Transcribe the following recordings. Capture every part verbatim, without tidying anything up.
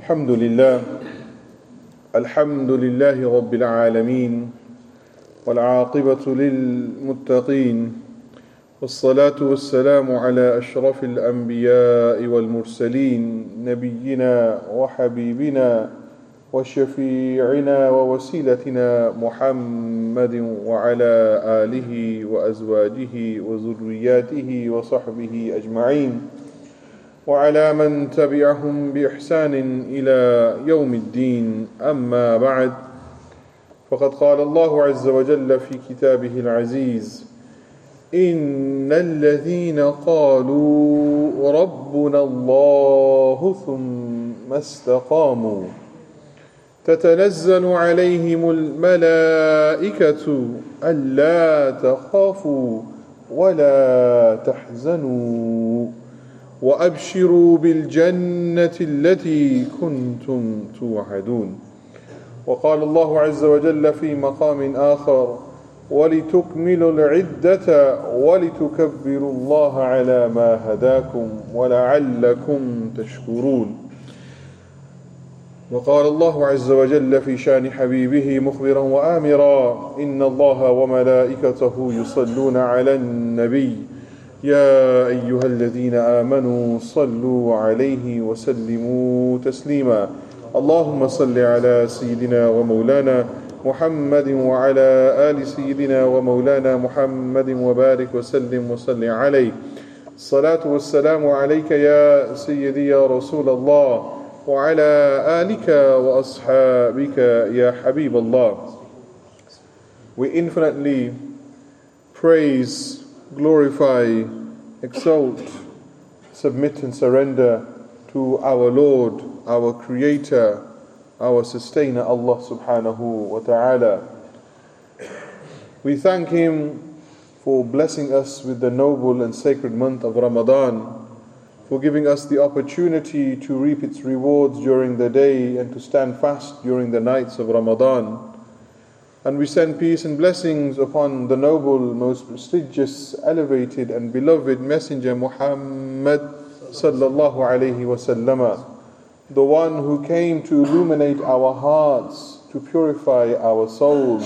الحمد لله الحمد لله رب العالمين والعاقبة للمتقين والصلاة والسلام على أشرف الأنبياء والمرسلين نبينا وحبيبنا وشفيعنا ووسيلتنا محمد وعلى آله وأزواجه وذرياته وصحبه أجمعين وعلى من تبعهم بإحسان إلى يوم الدين. أما بعد، فقد قال الله عز وجل في كتابه العزيز: إن الذين قالوا ربنا الله ثم استقاموا تتنزل عليهم الملائكة ألا تخافوا ولا تحزنوا وأبشروا بالجنة التي كنتم توعدون. وقال الله عز وجل في مقام آخر: ولتكملوا العدة ولتكبروا الله على ما هداكم ولعلكم تشكرون. وقال الله عز وجل في شان حبيبه مخبرا وآمرا: إن الله وملائكته يصلون على النبي يا أيها الذين آمنوا صلوا عليه وسلموا تسليما. اللهم صل على سيدنا ومولانا محمد وعلى آل سيدنا ومولانا محمد وبارك وسلم وصل عليه. الصلاة والسلام عليك يا سيدي يا رسول الله وعلى آلك وأصحابك يا حبيب الله. We infinitely praise, glorify, exalt, submit and surrender to our Lord, our Creator, our Sustainer, Allah subhanahu wa ta'ala. We thank Him for blessing us with the noble and sacred month of Ramadan, for giving us the opportunity to reap its rewards during the day and to stand fast during the nights of Ramadan. And we send peace and blessings upon the noble, most prestigious, elevated and beloved Messenger Muhammad sallallahu alayhi wa sallam, the one who came to illuminate our hearts, to purify our souls,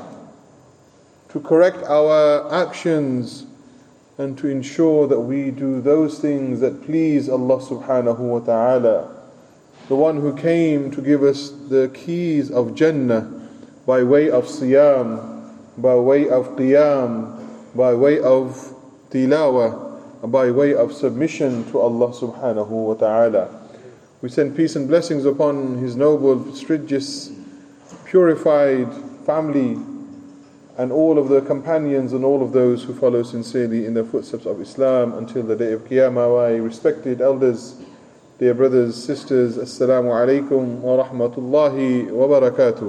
to correct our actions, and to ensure that we do those things that please Allah subhanahu wa ta'ala. The one who came to give us the keys of Jannah by way of siyam, by way of qiyam, by way of tilawah, by way of submission to Allah subhanahu wa ta'ala. We send peace and blessings upon His noble, prestigious, purified family, and all of the companions and all of those who follow sincerely in the footsteps of Islam until the day of Qiyamah. My respected elders, dear brothers, sisters, Assalamu alaikum wa rahmatullahi wa barakatuh.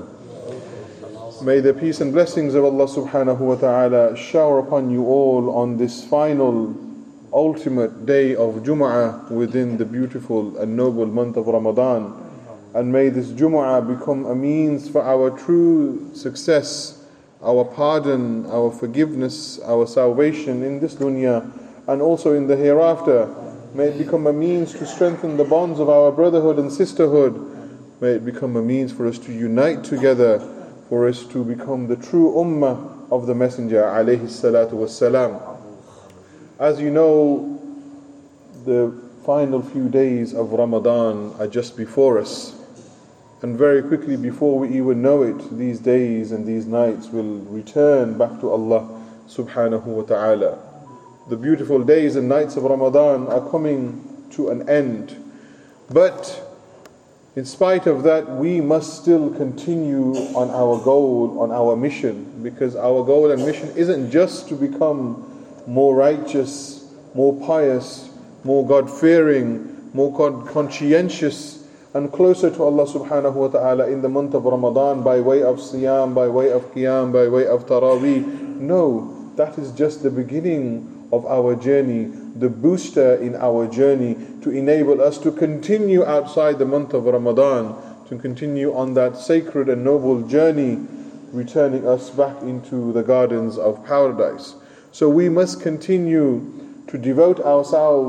May the peace and blessings of Allah subhanahu wa ta'ala shower upon you all on this final, ultimate day of Jum'ah within the beautiful and noble month of Ramadan. And may this Jum'ah become a means for our true success, our pardon, our forgiveness, our salvation in this dunya and also in the hereafter. May it become a means to strengthen the bonds of our brotherhood and sisterhood. May it become a means for us to unite together, for us to become the true ummah of the Messenger alayhi salatu wassalam. As you know, the final few days of Ramadan are just before us. And very quickly, before we even know it, these days and these nights will return back to Allah subhanahu wa ta'ala. The beautiful days and nights of Ramadan are coming to an end. But in spite of that, we must still continue on our goal, on our mission, because our goal and mission isn't just to become more righteous, more pious, more God-fearing, more God conscientious, and closer to Allah subhanahu wa ta'ala in the month of Ramadan by way of siyam, by way of qiyam, by way of taraweeh. No, that is just the beginning of our journey, the booster in our journey to enable us to continue outside the month of Ramadan, to continue on that sacred and noble journey, returning us back into the gardens of paradise. So we must continue to devote ourselves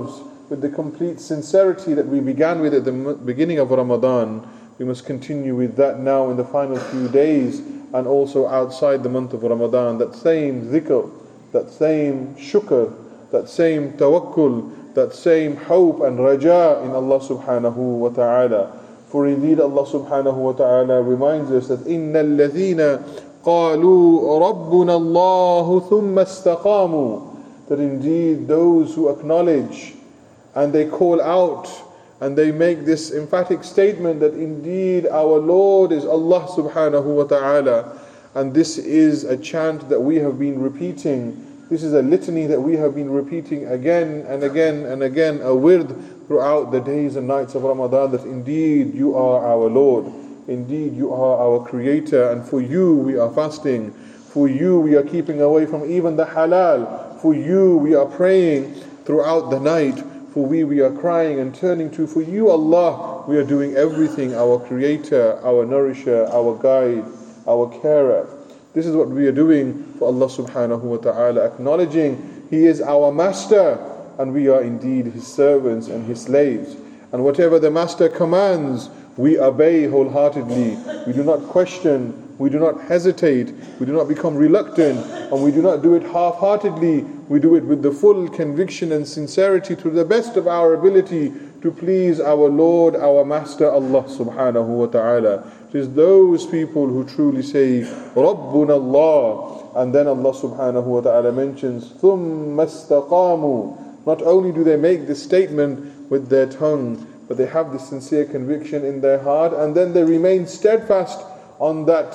with the complete sincerity that we began with at the beginning of Ramadan. We must continue with that now in the final few days and also outside the month of Ramadan. That same dhikr, that same shukr, that same tawakkul, that same hope and raja in Allah subhanahu wa ta'ala. For indeed Allah subhanahu wa ta'ala reminds us that إِنَّ الَّذِينَ قَالُوا رَبُّنَا اللَّهُ ثُمَّ اسْتَقَامُوا, that indeed those who acknowledge and they call out and they make this emphatic statement that indeed our Lord is Allah subhanahu wa ta'ala, and this is a chant that we have been repeating, this is a litany that we have been repeating again and again and again, a wird throughout the days and nights of Ramadan, that indeed you are our Lord, indeed you are our Creator, and for you we are fasting, for you we are keeping away from even the halal, for you we are praying throughout the night, for we we are crying and turning to, for you Allah we are doing everything, our Creator, our Nourisher, our Guide, our Carer. This is what we are doing for Allah subhanahu wa ta'ala, acknowledging He is our Master and we are indeed His servants and His slaves. And whatever the Master commands, we obey wholeheartedly. We do not question, we do not hesitate, we do not become reluctant, and we do not do it half-heartedly. We do it with the full conviction and sincerity to the best of our ability to please our Lord, our Master Allah subhanahu wa ta'ala. It is those people who truly say, Rabbuna Allah, and then Allah subhanahu wa ta'ala mentions, ثُمَّ اسْتَقَامُوا. Not only do they make this statement with their tongue, but they have this sincere conviction in their heart, and then they remain steadfast on that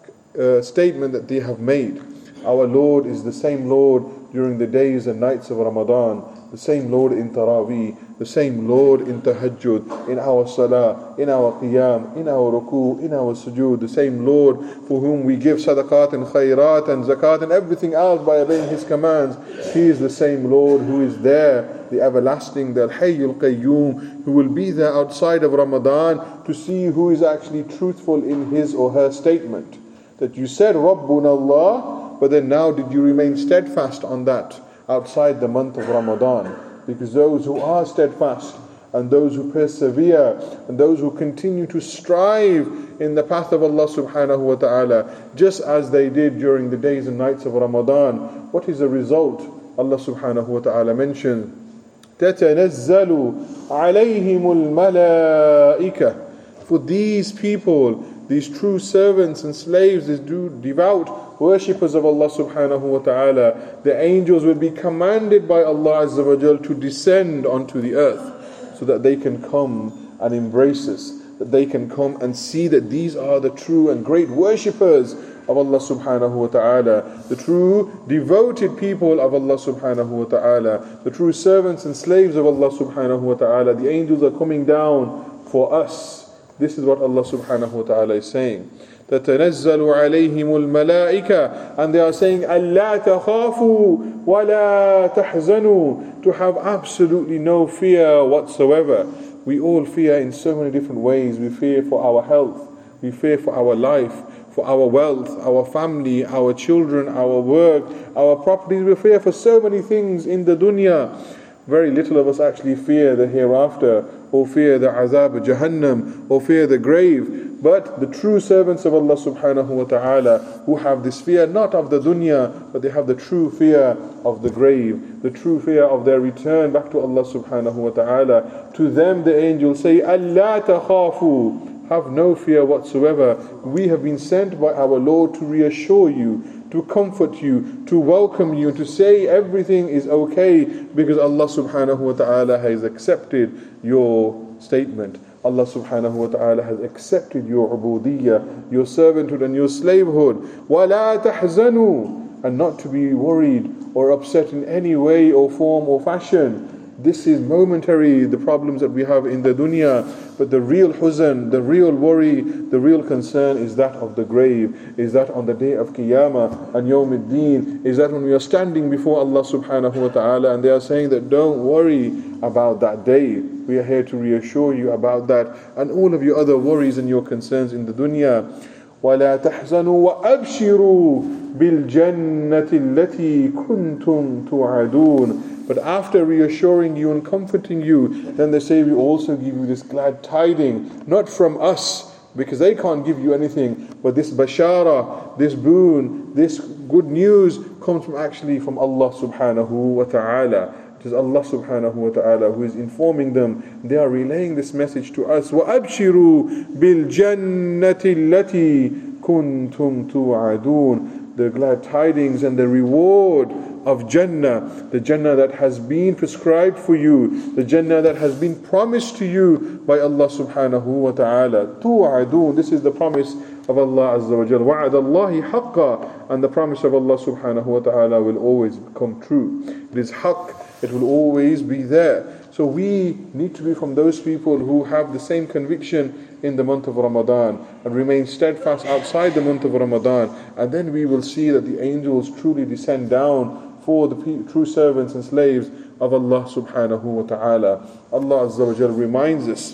uh, statement that they have made. Our Lord is the same Lord during the days and nights of Ramadan, the same Lord in Taraweeh, the same Lord in Tahajjud, in our Salah, in our Qiyam, in our Ruku, in our Sujood, the same Lord for whom we give Sadaqat and Khairat and Zakat and everything else by obeying His commands. He is the same Lord who is there, the everlasting, the Al-Hayyul Qayyum, who will be there outside of Ramadan to see who is actually truthful in his or her statement. That you said Rabbuna Allah, but then now did you remain steadfast on that outside the month of Ramadan? Because those who are steadfast and those who persevere and those who continue to strive in the path of Allah subhanahu wa ta'ala, just as they did during the days and nights of Ramadan, what is the result? Allah subhanahu wa ta'ala mentions, تَتَنَزَّلُ عَلَيْهِمُ الْمَلَائِكَةِ. For these people, these true servants and slaves, these devout worshippers of Allah subhanahu wa ta'ala, the angels will be commanded by Allah azza wa jal to descend onto the earth so that they can come and embrace us, that they can come and see that these are the true and great worshippers of Allah subhanahu wa ta'ala, the true devoted people of Allah subhanahu wa ta'ala, the true servants and slaves of Allah subhanahu wa ta'ala. The angels are coming down for us. This is what Allah subhanahu wa ta'ala is saying. تَتَنَزَّلُ عَلَيْهِمُ الْمَلَائِكَةِ, and they are saying, أَلَّا تَخَافُوا وَلَا تَحْزَنُوا, to have absolutely no fear whatsoever. We all fear in so many different ways. We fear for our health, we fear for our life, for our wealth, our family, our children, our work, our properties. We fear for so many things in the dunya. Very little of us actually fear the hereafter, or fear the azab of Jahannam, or fear the grave. But the true servants of Allah subhanahu wa ta'ala, who have this fear not of the dunya, but they have the true fear of the grave, the true fear of their return back to Allah subhanahu wa ta'ala. To them the angels say, أَلَّا تَخَافُوا, have no fear whatsoever. We have been sent by our Lord to reassure you, to comfort you, to welcome you, to say everything is okay, because Allah subhanahu wa ta'ala has accepted your statement. Allah subhanahu wa ta'ala has accepted your ubudiyyah, your servanthood and your slavehood. وَلَا تَحْزَنُوا, and not to be worried or upset in any way or form or fashion. This is momentary, the problems that we have in the dunya, but the real huzn, the real worry, the real concern is that of the grave, is that on the day of Qiyamah and Yawm al-Din, is that when we are standing before Allah subhanahu wa ta'ala, and they are saying that don't worry about that day. We are here to reassure you about that and all of your other worries and your concerns in the dunya. وَلَا تَحْزَنُوا وَأَبْشِرُوا بِالْجَنَّةِ الَّتِي كُنْتُمْ تُوعَدُونَ. But after reassuring you and comforting you, then they say we also give you this glad tiding, not from us, because they can't give you anything, but this bashara, this boon, this good news comes from actually from Allah subhanahu wa ta'ala. It is Allah subhanahu wa ta'ala who is informing them. They are relaying this message to us. وَأَبْشِرُوا بِالْجَنَّةِ الَّتِي كُنْتُمْ تُوعَدُونَ. The glad tidings and the reward of Jannah, the Jannah that has been prescribed for you, the Jannah that has been promised to you by Allah subhanahu wa ta'ala. Tu'adun, this is the promise of Allah Azza wa Jal. Wa'ad Allahi haqqa, and the promise of Allah subhanahu wa ta'ala will always come true. It is haqq, it will always be there. So we need to be from those people who have the same conviction in the month of Ramadan and remain steadfast outside the month of Ramadan, and then we will see that the angels truly descend down for the true servants and slaves of Allah subhanahu wa ta'ala. Allah Azza wa Jal reminds us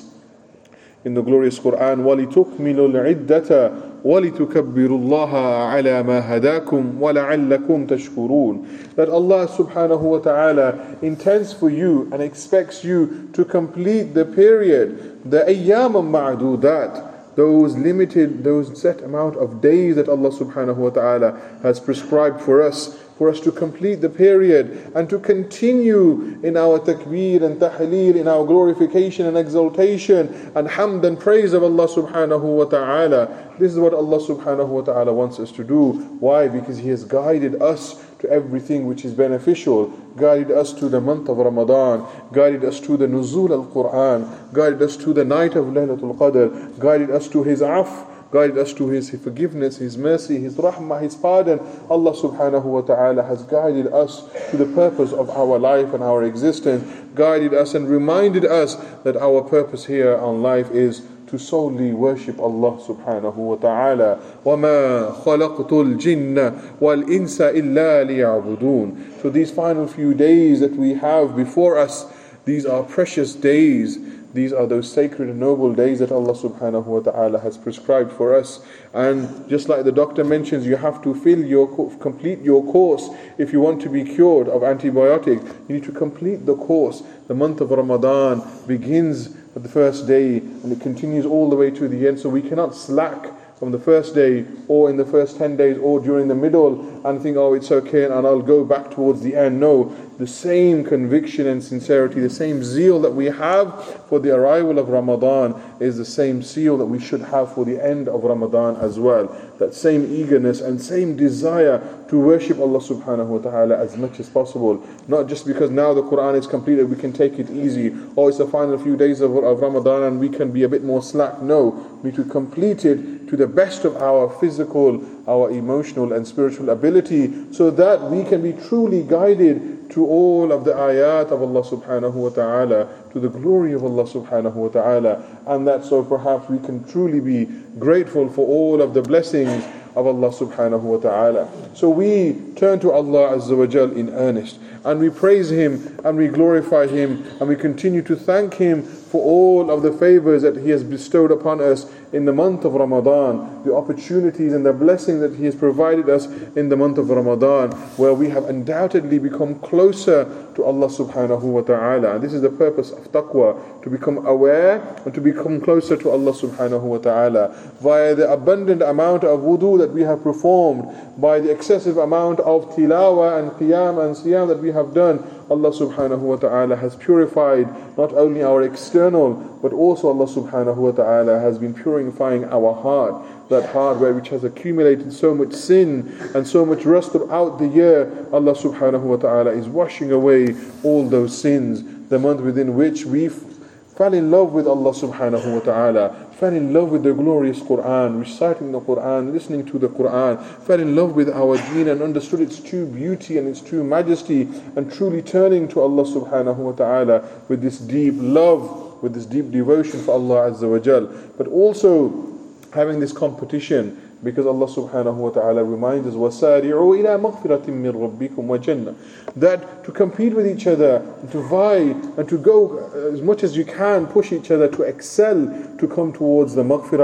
in the glorious Quran, وَلِتُكْمِلُوا الْعِدَّةَ وَلِتُكَبِّرُوا اللَّهَ عَلَى مَا هَدَاكُمْ وَلَعَلَّكُمْ تَشْكُرُونَ. That Allah subhanahu wa ta'ala intends for you and expects you to complete the period, the ayyam ma'dudat, those limited, those set amount of days that Allah subhanahu wa ta'ala has prescribed for us, for us to complete the period and to continue in our takbir and tahleel, in our glorification and exaltation and hamd and praise of Allah subhanahu wa ta'ala. This is what Allah subhanahu wa ta'ala wants us to do. Why? Because He has guided us to everything which is beneficial, guided us to the month of Ramadan, guided us to the nuzul al-Quran, guided us to the night of Laylatul Qadr, guided us to His af, guided us to His forgiveness, His mercy, His rahmah, His pardon. Allah subhanahu wa ta'ala has guided us to the purpose of our life and our existence, guided us and reminded us that our purpose here on life is to solely worship Allah subhanahu wa ta'ala. وَمَا خَلَقْتُ الْجِنَّ وَالْإِنسَ إِلَّا لِيَعْبُدُونَ. So these final few days that we have before us, these are precious days. These are those sacred and noble days that Allah subhanahu wa ta'ala has prescribed for us. And just like the doctor mentions, you have to fill your, complete your course. If you want to be cured of antibiotics, you need to complete the course. The month of Ramadan begins at the first day and it continues all the way to the end. So we cannot slack from the first day or in the first ten days or during the middle and think, oh, it's okay and I'll go back towards the end. No, the same conviction and sincerity, the same zeal that we have for the arrival of Ramadan is the same zeal that we should have for the end of Ramadan as well. That same eagerness and same desire to worship Allah subhanahu wa ta'ala as much as possible. Not just because now the Quran is completed, we can take it easy. Or it's the final few days of, of Ramadan and we can be a bit more slack. No, we need to complete it to the best of our physical, our emotional and spiritual ability, so that we can be truly guided to all of the ayat of Allah subhanahu wa ta'ala, to the glory of Allah subhanahu wa ta'ala, and that so perhaps we can truly be grateful for all of the blessings of Allah subhanahu wa ta'ala. So we turn to Allah Azza wa Jal in earnest, and we praise Him and we glorify Him and we continue to thank Him for all of the favors that He has bestowed upon us in the month of Ramadan, the opportunities and the blessing that He has provided us in the month of Ramadan, where we have undoubtedly become closer to Allah subhanahu wa ta'ala. And this is the purpose of taqwa, to become aware and to become closer to Allah subhanahu wa ta'ala via the abundant amount of wudu that we have performed, by the excessive amount of tilawa and qiyam and siyam that we have done. Allah subhanahu wa ta'ala has purified not only our external, but also Allah subhanahu wa ta'ala has been purifying our heart. That heart where which has accumulated so much sin and so much rust throughout the year, Allah subhanahu wa ta'ala is washing away all those sins. The month within which we fell in love with Allah subhanahu wa ta'ala, fell in love with the glorious Quran, reciting the Quran, listening to the Quran, fell in love with our deen and understood its true beauty and its true majesty, and truly turning to Allah subhanahu wa ta'ala with this deep love, with this deep devotion for Allah Azza wa Jal. But also having this competition, because Allah subhanahu wa ta'ala reminds us, وَسَارِعُوا إِلَى مَغْفِرَةٍ مِّن رَبِّكُمْ وَجَنَّةٍ, that to compete with each other, to vie, and to go as much as you can, push each other to excel, to come towards the maghfirah of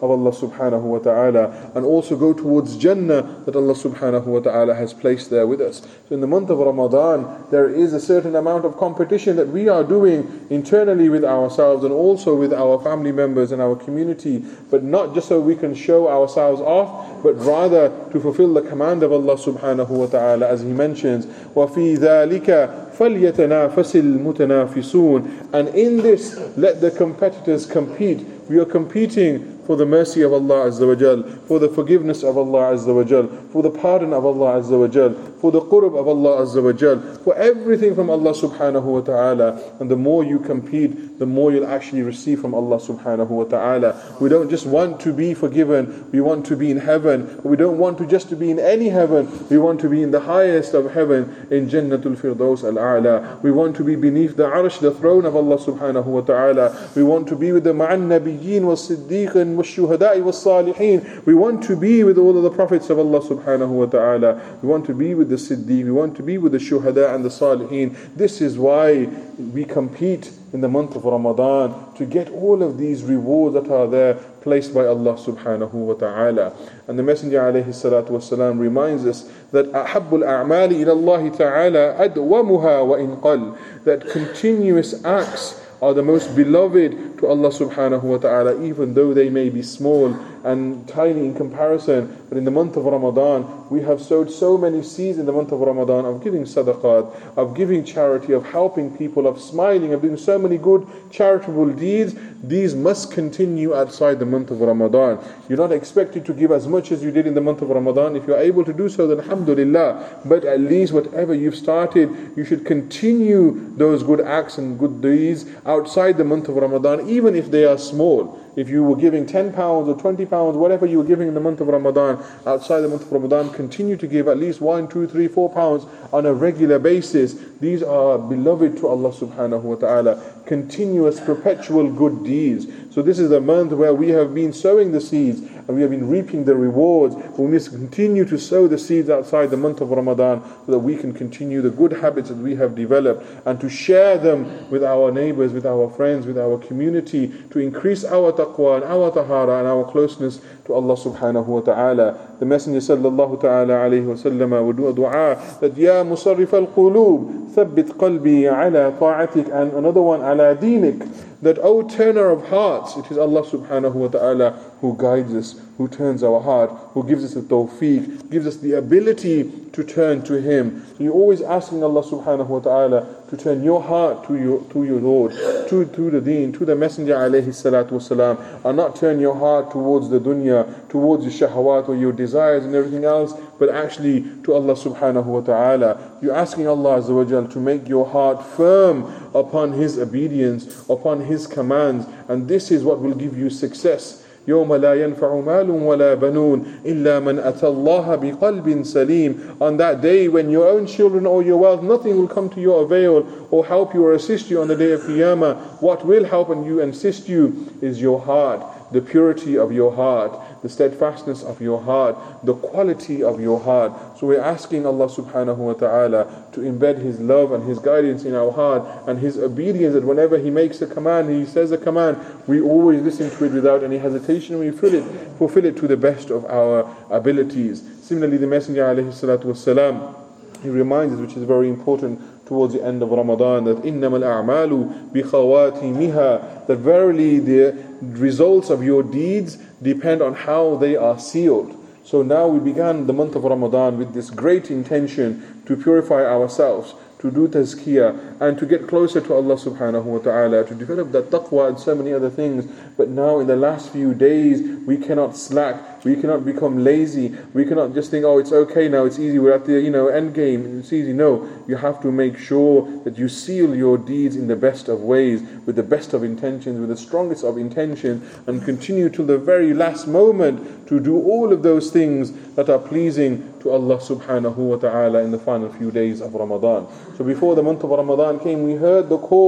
of Allah subhanahu wa ta'ala, and also go towards Jannah that Allah subhanahu wa ta'ala has placed there with us. So in the month of Ramadan, there is a certain amount of competition that we are doing internally with ourselves and also with our family members and our community, but not just so we can show ourselves off, but rather to fulfill the command of Allah subhanahu wa ta'ala, as He mentions, وَفِي ذَلِكَ فَلْيَتَنَافَسِ الْمُتَنَافِسُونَ. And in this, let the competitors compete. We are competing for the mercy of Allah Azza wa Jal, for the forgiveness of Allah Azza wa Jal, for the pardon of Allah Azza wa Jal, for the qurb of Allah Azza wa Jal, for everything from Allah subhanahu wa ta'ala. And the more you compete, the more you'll actually receive from Allah subhanahu wa ta'ala. We don't just want to be forgiven, we want to be in heaven. We don't want to just to be in any heaven, we want to be in the highest of heaven, in Jannatul Firdaus al-A'la. We want to be beneath the arsh, the throne of Allah subhanahu wa ta'ala. We want to be with the ma'an nabiyyin wa siddiqin والشهداء والصالحين. We want to be with all of the prophets of Allah subhanahu wa ta'ala. We want to be with the Siddiq. We want to be with the Shuhada and the Salihin. This is why we compete in the month of Ramadan, to get all of these rewards that are there placed by Allah subhanahu wa ta'ala. And the Messenger alayhi salatu wasalam reminds us that أَحَبُّ الْأَعْمَالِ إِلَى اللَّهِ تَعَالَى أَدْوَمُهَا وَإِنْ قَلَّ. That continuous acts are the most beloved to Allah subhanahu wa ta'ala, even though they may be small and tiny in comparison. But in the month of Ramadan, we have sowed so many seeds in the month of Ramadan of giving sadaqat, of giving charity, of helping people, of smiling, of doing so many good charitable deeds. These must continue outside the month of Ramadan. You're not expected to give as much as you did in the month of Ramadan. If you're able to do so, then alhamdulillah. But at least whatever you've started, you should continue those good acts and good deeds outside the month of Ramadan, even if they are small. If you were giving ten pounds or twenty pounds, whatever you were giving in the month of Ramadan, outside the month of Ramadan, continue to give at least one, two, three, four pounds on a regular basis. These are beloved to Allah subhanahu wa ta'ala. Continuous, perpetual good deeds. So this is the month where we have been sowing the seeds and we have been reaping the rewards. We must continue to sow the seeds outside the month of Ramadan so that we can continue the good habits that we have developed and to share them with our neighbors, with our friends, with our community, to increase our taqwa and our tahara and our closeness to Allah subhanahu wa ta'ala. The Messenger sallallahu ta'ala alayhi wa sallam would do a dua that Ya musarrif al-qulub thabbit qalbi ala ta'atik, and another one ala dinik, that O turner of hearts, it is Allah subhanahu wa ta'ala who guides us, who turns our heart, who gives us the tawfiq, gives us the ability to turn to Him. So you're always asking Allah subhanahu wa ta'ala to turn your heart to your to your Lord, to, to the deen, to the Messenger alayhi salatu wasalam, and not turn your heart towards the dunya, towards your shahawat or your desires and everything else, but actually to Allah subhanahu wa ta'ala. You're asking Allah azza wa jal to make your heart firm upon His obedience, upon His commands, and this is what will give you success. يوم لا ينفع مال ولا بنون إلا من أتى الله بقلب سليم. On that day when your own children or your wealth, nothing will come to your avail or help you or assist you on the day of Qiyamah. What will help you and assist you is your heart, the purity of your heart, the steadfastness of your heart, the quality of your heart. So we're asking Allah subhanahu wa ta'ala to embed His love and His guidance in our heart and His obedience, that whenever He makes a command, He says a command, we always listen to it without any hesitation. We fulfill it, fulfill it to the best of our abilities. Similarly, the Messenger alayhi salatu wasalam, he reminds us, which is very important towards the end of Ramadan, that إِنَّمَا الْأَعْمَالُ بِخَوَاتِمِهَا, that verily the results of your deeds depend on how they are sealed. So now we began the month of Ramadan with this great intention to purify ourselves, to do tazkiyah, and to get closer to Allah subhanahu wa ta'ala, to develop that taqwa and so many other things. But now in the last few days, we cannot slack, we cannot become lazy, we cannot just think, oh, it's okay now, it's easy, we're at the you know end game, it's easy. No, you have to make sure that you seal your deeds in the best of ways, with the best of intentions, with the strongest of intentions, and continue till the very last moment to do all of those things that are pleasing to Allah subhanahu wa ta'ala in the final few days of Ramadan. So before the month of Ramadan came, we heard the call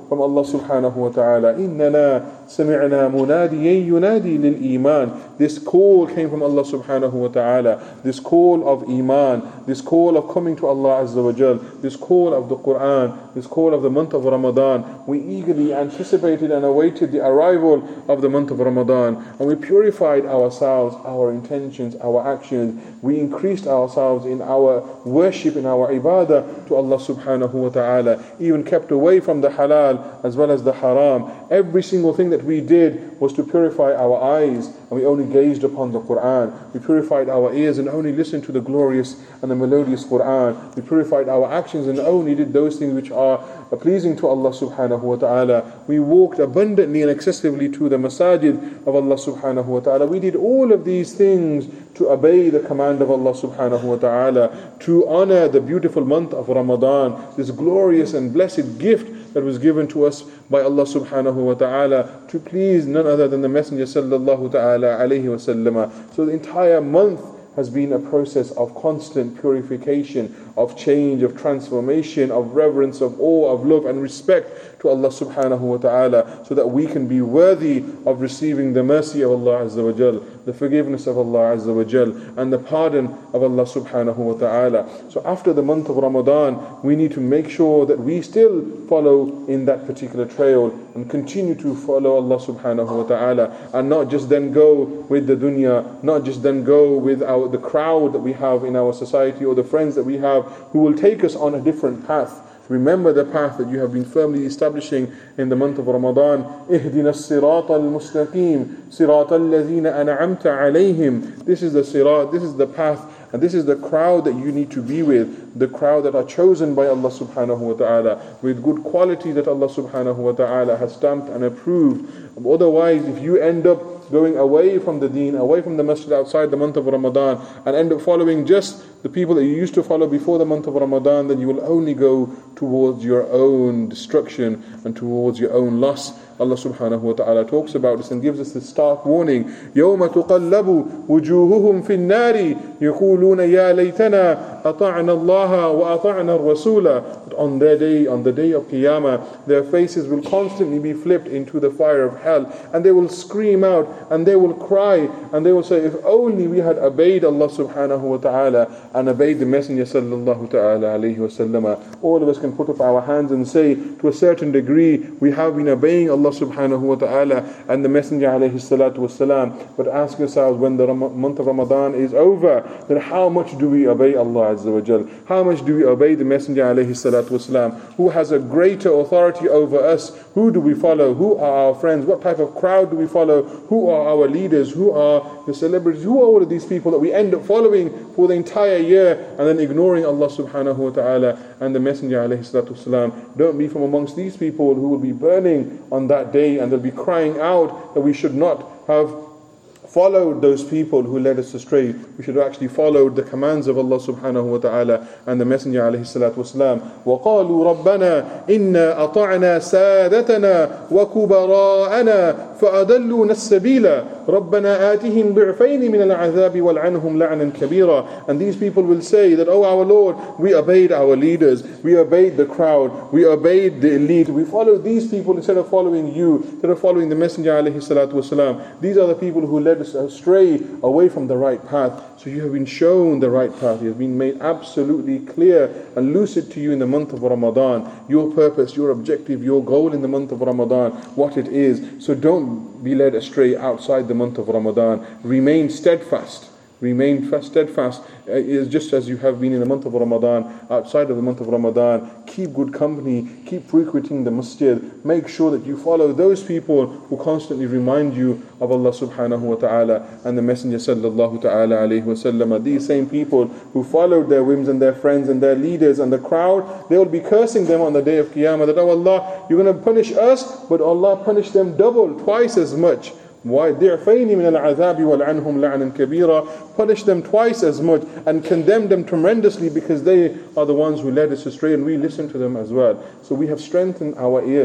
from Allah subhanahu wa ta'ala. إِنَّنَا سَمِعْنَا مُنَادِيًا يُنَادِي لِلْإِيمَانِ. This call came from Allah subhanahu wa ta'ala. This call of Iman, this call of coming to Allah Azza wa Jal, this call of the Quran, this call of the month of Ramadan. We eagerly anticipated and awaited the arrival of the month of Ramadan, and we purified ourselves, our intentions, our actions. We increased ourselves in our worship, in our ibadah to Allah subhanahu wa ta'ala, even kept away from the halal as well as the haram. Every single thing that we did was to purify our eyes, and we only gazed upon the Quran. We purified our ears and only listened to the glorious and the melodious Quran. We purified our actions and only did those things which are pleasing to Allah subhanahu wa ta'ala. We walked abundantly and excessively to the masajid of Allah subhanahu wa ta'ala. We did all of these things to obey the command of Allah subhanahu wa ta'ala, to honor the beautiful month of Ramadan, this glorious and blessed gift that was given to us by Allah subhanahu wa ta'ala, to please none other than the Messenger sallallahu ta'ala alayhi wa sallam. So the entire month has been a process of constant purification, of change, of transformation, of reverence, of awe, of love and respect to Allah subhanahu wa ta'ala, so that we can be worthy of receiving the mercy of Allah Azza wa Jal, the forgiveness of Allah Azza wa Jal, and the pardon of Allah subhanahu wa ta'ala. So after the month of Ramadan, we need to make sure that we still follow in that particular trail and continue to follow Allah subhanahu wa ta'ala, and not just then go with the dunya, not just then go with our the crowd that we have in our society or the friends that we have who will take us on a different path. Remember the path that you have been firmly establishing in the month of Ramadan. اهدنا الصراط المستقيم صراط الذين أنعمت عليهم. This is the sirat, this is the path, and this is the crowd that you need to be with, the crowd that are chosen by Allah subhanahu wa ta'ala, with good quality that Allah subhanahu wa ta'ala has stamped and approved. Otherwise, if you end up going away from the deen, away from the masjid outside the month of Ramadan, and end up following just the people that you used to follow before the month of Ramadan, then you will only go towards your own destruction and towards your own loss. Allah subhanahu wa ta'ala talks about this and gives us this stark warning. يَوْمَ تُقَلَّبُ وُجُوهُهُمْ فِي النَّارِ يَقُولُونَ يَا لَيْتَنَا أَطَعْنَا اللَّهَ وَأَطَعْنَا الرَّسُولَ. But on their day, on the day of Qiyamah, their faces will constantly be flipped into the fire of hell, and they will scream out and they will cry and they will say, if only we had obeyed Allah subhanahu wa ta'ala and obeyed the Messenger sallallahu ta'ala alayhi wa sallam. All of us can put up our hands and say, to a certain degree, we have been obeying Allah subhanahu wa ta'ala and the Messenger alayhi salatu wasalam. But ask yourselves, when the Ram- month of Ramadan is over, then how much do we obey Allah Azza wa Jal? How much do we obey the Messenger alayhi salatu wasalam, who has a greater authority over us? Who do we follow? Who are our friends? What type of crowd do we follow? Who are our leaders? Who are the celebrities? Who are all of these people that we end up following for the entire year and then ignoring Allah subhanahu wa ta'ala and the Messenger alayhi salatu wasalam? Don't be from amongst these people who will be burning on that day, and they'll be crying out that we should not have followed those people who led us astray. We should have actually followed the commands of Allah subhanahu wa ta'ala and the Messenger alayhi salatu wasalam. وَقَالُوا رَبَّنَا إِنَّا أَطَعْنَا سَادَتَنَا وَكُبَرَاءَنَا فَأَضَلُّونَا السَّبِيلَ رَبَّنَا آتِهِمْ ضِعْفَيْنِ مِنَ الْعَذَابِ وَالْعَنْهُمْ لَعْنًا كَبِيرًا. And these people will say that, oh our Lord, we obeyed our leaders, we obeyed the crowd, we obeyed the elite, we followed these people instead of following you, instead of following the Messenger alayhi salatu wasalam. These are the people who led us astray away from the right path. So you have been shown the right path. You have been made absolutely clear and lucid to you in the month of Ramadan, your purpose, your objective, your goal in the month of Ramadan, what it is. So don't be led astray outside the month of Ramadan. Remain steadfast. Remain steadfast, uh, is just as you have been in the month of Ramadan. Outside of the month of Ramadan, keep good company, keep frequenting the masjid. Make sure that you follow those people who constantly remind you of Allah subhanahu wa ta'ala and the Messenger sallallahu ta'ala alayhi wa sallam. These same people who followed their whims and their friends and their leaders and the crowd, they will be cursing them on the day of Qiyamah that, oh Allah, you're going to punish us, but Allah punish them double, twice as much. Why? ضِعْفَيْنِ مِنَ الْعَذَابِ وَالْعَنْهُمْ لَعْنًا كَبِيرًا. Punish them twice as much and condemn them tremendously, because they are the ones who led us astray and we listen to them as well. So we have strengthened our ears,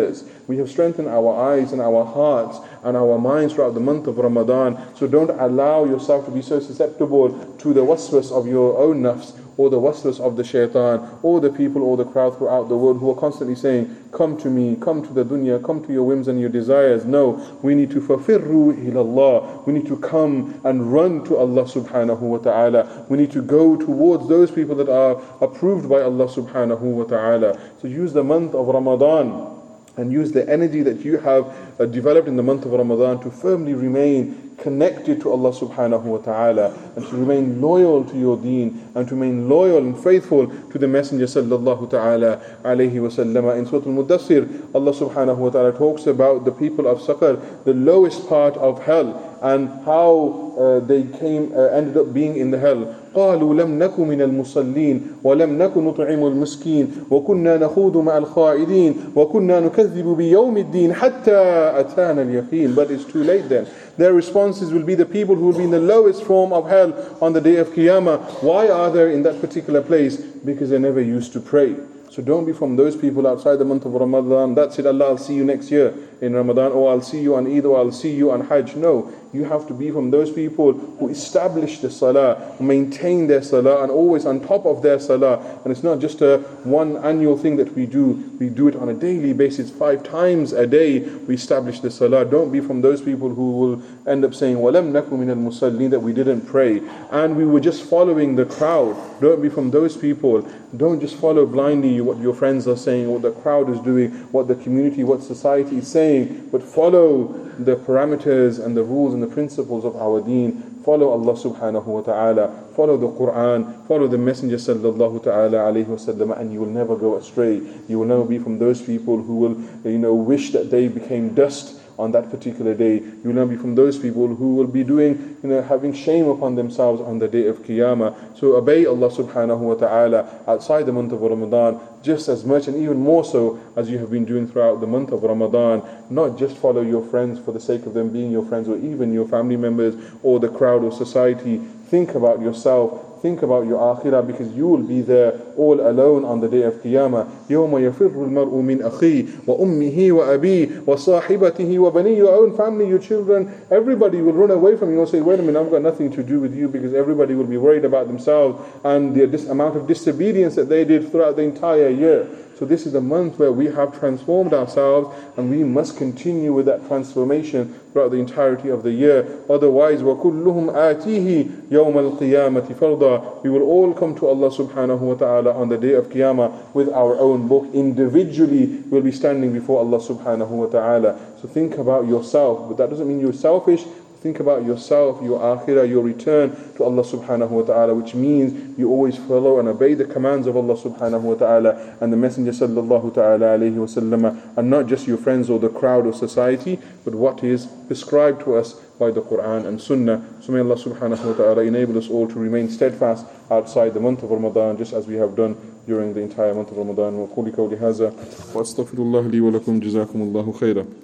We have strengthened our eyes and our hearts and our minds throughout the month of Ramadan. So don't allow yourself to be so susceptible to the waswas of your own nafs, or the waswas of the shaitan, or the people or the crowd throughout the world who are constantly saying, come to me, come to the dunya, come to your whims and your desires. No, we need to fafirru ilallah. We need to come and run to Allah subhanahu wa ta'ala. We need to go towards those people that are approved by Allah subhanahu wa ta'ala. So use the month of Ramadan and use the energy that you have uh, developed in the month of Ramadan to firmly remain connected to Allah subhanahu wa ta'ala, and to remain loyal to your deen, and to remain loyal and faithful to the Messenger sallallahu ta'ala alayhi wa sallam. In Surah Al-Mudassir, Allah subhanahu wa ta'ala talks about the people of Saqar, the lowest part of hell, and how uh, they came, uh, ended up being in the hell. قالوا لم نك من المصلين ولم نك نطعم المسكين وكنا نخوض مع الخائضين وكنا نكذب بيوم الدين حتى أتانا اليقين. But it's too late then. Their responses will be the people who will be in the lowest form of hell on the day of Qiyamah. Why are they in that particular place? Because they never used to pray. So don't be from those people outside the month of Ramadan. That's it, Allah, I'll see you next year in Ramadan, or I'll see you on Eid, or I'll see you on Hajj. No, you have to be from those people who establish the salah, who maintain their salah, and always on top of their salah. And it's not just a one annual thing that we do. We do it on a daily basis, five times a day we establish the salah. Don't be from those people who will end up saying, وَلَمْ نَكُ مِنَ الْمُصَلِّينَ, that we didn't pray, and we were just following the crowd. Don't be from those people. Don't just follow blindly what your friends are saying, what the crowd is doing, what the community, what society is saying, but follow the parameters and the rules and the principles of our deen. Follow Allah subhanahu wa ta'ala, follow the Quran, follow the Messenger sallallahu ta'ala alayhi wa sallam, and you will never go astray. You will never be from those people who will, you know, wish that they became dust on that particular day. You will not be from those people who will be doing, you know, having shame upon themselves on the day of Qiyamah. So obey Allah subhanahu wa ta'ala outside the month of Ramadan just as much and even more so as you have been doing throughout the month of Ramadan. Not just follow your friends for the sake of them being your friends, or even your family members or the crowd or society. Think about yourself. Think about your akhirah, because you will be there all alone on the day of Qiyamah. يَوْمَ يَفِرُّ الْمَرْءُ مِنْ أَخِيهِ وَأُمِّهِ وَأَبِيهِ وَصَاحِبَتِهِ وَبَنِيهِ. Your own family, your children, everybody will run away from you and say, wait a minute, I've got nothing to do with you, because everybody will be worried about themselves and the dis- amount of disobedience that they did throughout the entire year. So this is the month where we have transformed ourselves, and we must continue with that transformation throughout the entirety of the year. Otherwise, وَكُلُّهُمْ آتِيهِ يَوْمَ الْقِيَامَةِ فَرْضًا. We will all come to Allah subhanahu wa ta'ala on the day of Qiyamah with our own book. Individually, we'll be standing before Allah subhanahu wa ta'ala. So think about yourself, but that doesn't mean you're selfish. Think about yourself, your akhirah, your return to Allah subhanahu wa ta'ala, which means you always follow and obey the commands of Allah subhanahu wa ta'ala and the Messenger sallallahu ta'ala alayhi wa sallam, and not just your friends or the crowd or society, but what is prescribed to us by the Quran and Sunnah. So may Allah subhanahu wa ta'ala enable us all to remain steadfast outside the month of Ramadan, just as we have done during the entire month of Ramadan. وَقُولِ قَوْلِ هَذَا وَأَسْتَغْفِرُ اللَّهَ لِي وَلَكُمْ جَزَاكُمُ اللَّهُ خَيْرًا.